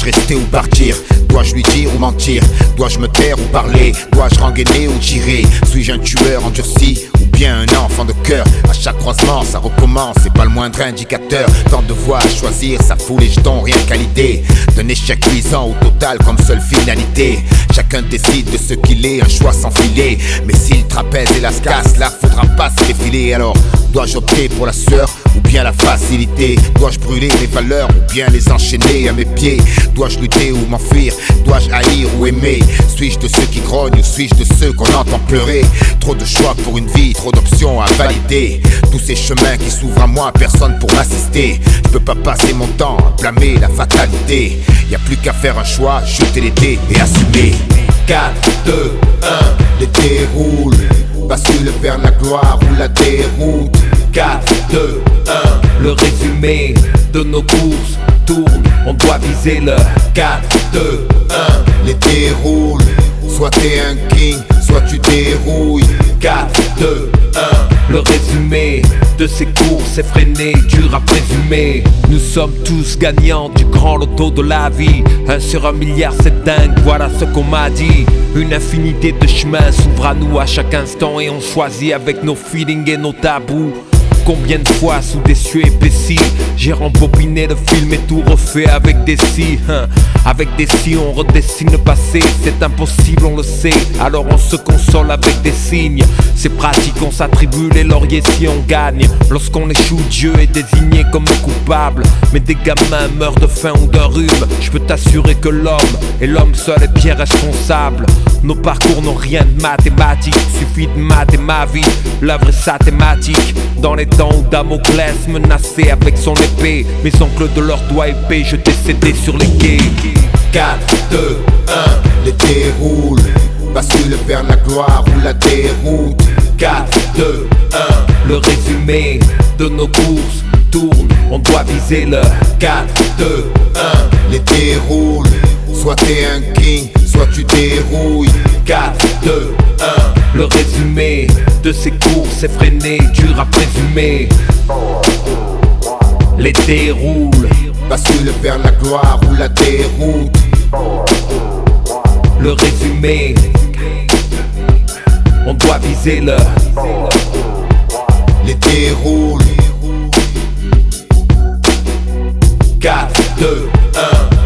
Dois-je rester ou partir? Dois-je lui dire ou mentir? Dois-je me taire ou parler? Dois-je rengainer ou tirer? Suis-je un tueur endurci ou bien un enfant de cœur? À chaque croisement ça recommence, c'est pas le moindre indicateur. Tant de voies à choisir, ça fout les jetons, rien qu'à l'idée d'un échec cuisant au total comme seule finalité. Chacun décide de ce qu'il est, un choix sans filet. Mais si le trapèze et la casse, là faudra pas se défiler. Alors dois-je opter pour la sueur ou bien la facilité? Dois-je brûler les valeurs ou bien les enchaîner à mes pieds? Dois-je lutter ou m'enfuir? Dois-je haïr ou aimer? Suis-je de ceux qui grognent ou suis-je de ceux qu'on entend pleurer? Trop de choix pour une vie, trop d'options à valider. Tous ces chemins qui s'ouvrent à moi, personne pour m'assister. Je peux pas passer mon temps à blâmer la fatalité. Y a plus qu'à faire un choix, jeter les dés et assumer. 4, 2, 1, l'été roule. Bascule vers la gloire ou la déroute. 4, 2, 1, le résumé de nos courses tourne, on doit viser le 4, 2, 1, l'été roule. Soit t'es un king, soit tu dérouilles. 4, 2, 1, le résumé de ces courses effrénées, dur à présumer. Nous sommes tous gagnants du grand loto de la vie. 1 sur 1 milliard, c'est dingue, voilà ce qu'on m'a dit. Une infinité de chemins s'ouvrent à nous à chaque instant et on choisit avec nos feelings et nos tabous. Combien de fois sous des cieux épaissis j'ai rembobiné le film et tout refait avec des si Avec des si on redessine le passé. C'est impossible on le sait, alors on se console avec des signes. C'est pratique, on s'attribue les lauriers si on gagne. Lorsqu'on échoue, Dieu est désigné comme coupable. Mais des gamins meurent de faim ou d'un rhume. Je peux t'assurer que l'homme et l'homme seul est bien responsable. Nos parcours n'ont rien de mathématique, suffit de mater ma vie. L'œuvre est sa thématique. Dans les temps où Damoclès menaçait avec son épée, mes oncles de leurs doigts épais jetaient cédés sur les quais. 4, 2, 1, l'été roule. Bascule vers la gloire ou la déroute. 4, 2, 1, le résumé de nos courses tourne, on doit viser le 4, 2, 1, l'été roule. Soit t'es un king, soit tu dérouilles. 4, 2, 1, le résumé de ces courses effrénées, dur à présumer. L'été roule. Bascule vers la gloire ou la déroute. Le résumé, on doit viser le l'été roule. 4, 2, 1